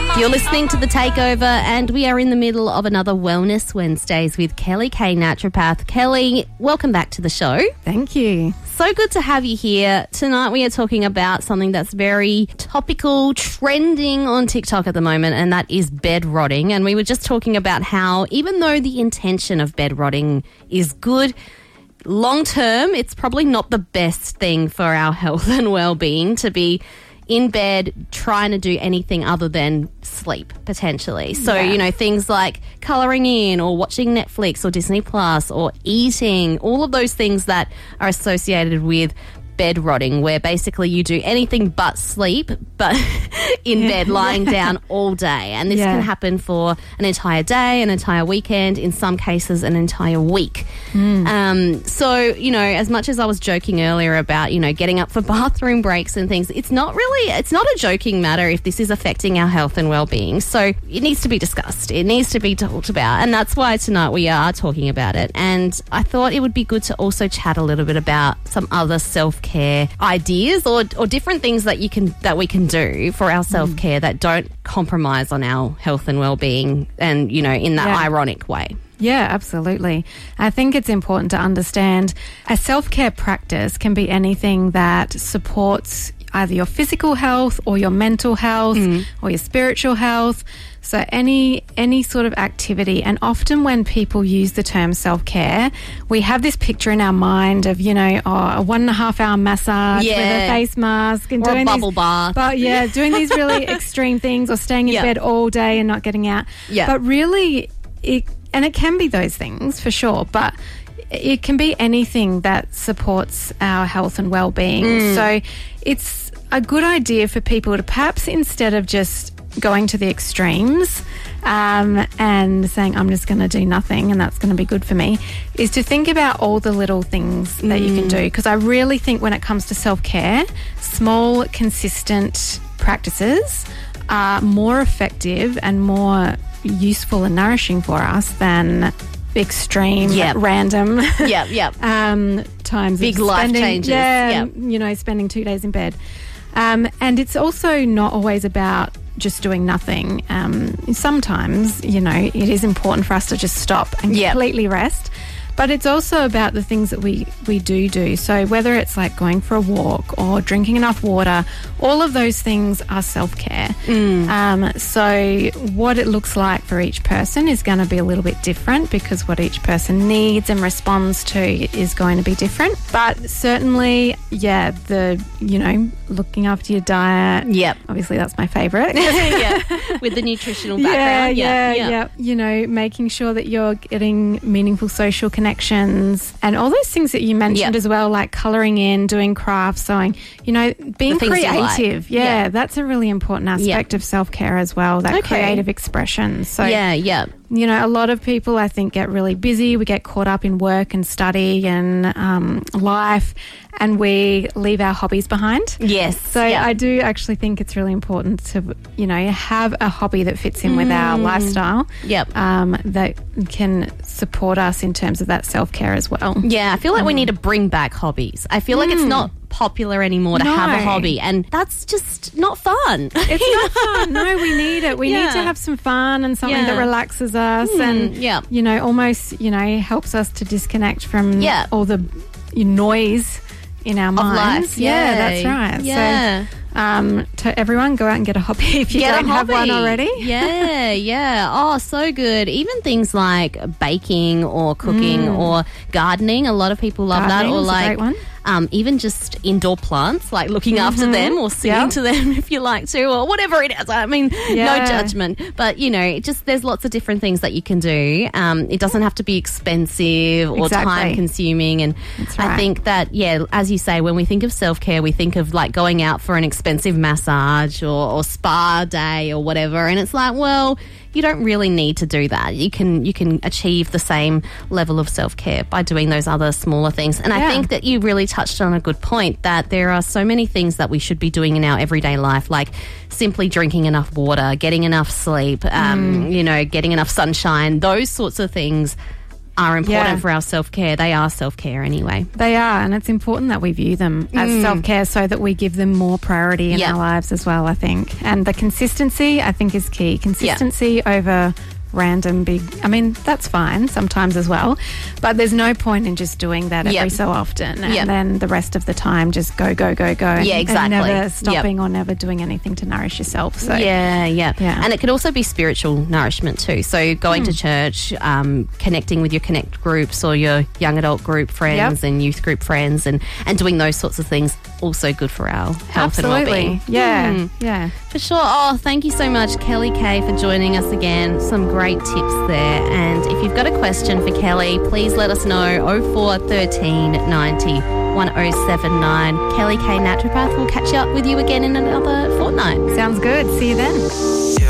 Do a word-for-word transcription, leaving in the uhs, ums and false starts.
You're listening to The Takeover, and we are in the middle of another Wellness Wednesdays with Kelly Kay, naturopath. Kelly, welcome back to the show. Thank you. So good to have you here. Tonight we are talking about something that's very topical, trending on TikTok at the moment, and that is bed rotting. And we were just talking about how even though the intention of bed rotting is good, long term it's probably not the best thing for our health and well-being to be in bed trying to do anything other than sleep, potentially. So, Yeah. you know, things like colouring in or watching Netflix or Disney Plus or eating, all of those things that are associated with bed rotting, where basically you do anything but sleep, but in Yeah. bed, lying down all day. And this Yeah. can happen for an entire day, an entire weekend, in some cases an entire week. Mm. Um, so, you know, as much as I was joking earlier about, you know, getting up for bathroom breaks and things, it's not really, it's not a joking matter if this is affecting our health and well-being. So it needs to be discussed. It needs to be talked about. And that's why tonight we are talking about it. And I thought it would be good to also chat a little bit about some other self-care ideas or, or different things that you can, that we can do for our self-care that don't compromise on our health and well-being and, you know, in that Yeah. ironic way. Yeah, absolutely. I think it's important to understand a self-care practice can be anything that supports either your physical health or your mental health or your spiritual health. So any any sort of activity, and often when people use the term self-care, we have this picture in our mind of, you know, oh, a one and a half hour massage Yeah. with a face mask and Or a doing bubble these, bath. But yeah, doing these really extreme things or staying in Yeah. bed all day and not getting out. Yeah. But really, it and it can be those things for sure, but it can be anything that supports our health and well-being. So it's a good idea for people to perhaps, instead of just going to the extremes um, and saying, I'm just going to do nothing and that's going to be good for me, is to think about all the little things that you can do. Because I really think when it comes to self-care, small, consistent practices are more effective and more useful and nourishing for us than extreme, Yep. random Yep, yep. um, times Big of life spending, changes. Yeah, Yep. you know, spending two days in bed. Um, and it's also not always about just doing nothing. Um, sometimes, you know, it is important for us to just stop and Yep. completely rest. But it's also about the things that we, we do do. So whether it's like going for a walk or drinking enough water, all of those things are self-care. Mm. Um, so what it looks like for each person is going to be a little bit different, because what each person needs and responds to is going to be different. But certainly, yeah, the, you know, looking after your diet. Yep. Obviously, that's my favourite. Yeah, with the nutritional background. Yeah, yeah, yeah. You know, making sure that you're getting meaningful social connections and all those things that you mentioned Yep. as well, like colouring in, doing crafts, sewing, you know, being The things you like. creative. Yeah, Yeah. that's a really important aspect of self-care as well, that Okay. creative expression. So, Yeah, yeah. you know, a lot of people, I think, get really busy. We get caught up in work and study and um, life, and we leave our hobbies behind. Yes. So yeah. I do actually think it's really important to, you know, have a hobby that fits in with our lifestyle. Yep. Um, that can support us in terms of that self-care as well. Yeah, I feel like we need to bring back hobbies. I feel like it's not popular anymore to have a No. hobby, and that's just not fun. It's not fun. No, we need it. We need Yeah. to have some fun and something Yeah. that relaxes us and, yeah. you know, almost, you know, helps us to disconnect from Yeah. all the noise in our Of minds. life. Yeah, that's right. Yeah. So, um, to everyone, go out and get a hobby if you Get don't a have one hobby. already. Yeah, yeah. Oh, so good. Even things like baking or cooking or gardening. A lot of people love Gardening that. Or is a like great one. Um, even just indoor plants, like looking after them or singing Yeah. to them if you like to, or whatever it is. I mean, no Yeah. judgment. But, you know, it just there's lots of different things that you can do. Um, it doesn't have to be expensive or Exactly. time consuming. And That's I right. think that, yeah, as you say, when we think of self-care, we think of like going out for an expensive massage or, or spa day or whatever. And it's like, well, you don't really need to do that. You can you can achieve the same level of self-care by doing those other smaller things. And I Yeah. think that you really touched on a good point, that there are so many things that we should be doing in our everyday life, like simply drinking enough water, getting enough sleep, um, Mm. you know, getting enough sunshine, those sorts of things are important Yeah. for our self-care. They are self-care anyway. They are, and it's important that we view them as self-care so that we give them more priority in Yep. our lives as well, I think. And the consistency, I think, is key. Consistency over random big... I mean, that's fine sometimes as well, but there's no point in just doing that every Yep. so often and Yep. then the rest of the time just go, go, go, go. and- Yeah, exactly. And never Yep. stopping or never doing anything to nourish yourself. So Yeah, yeah, Yeah. And it could also be spiritual nourishment too. So going to church, um, connecting with your connect groups or your young adult group friends Yep. and youth group friends, and, and doing those sorts of things, also good for our health and absolutely. well-being. Yeah, Mm. yeah. For sure. Oh, thank you so much, Kelly Kay, for joining us again. Some great tips there. And if you've got a question for Kelly, please let us know. oh four one three ninety one oh seven nine. Kelly Kay Naturopath will catch up with you again in another fortnight. Sounds good. See you then.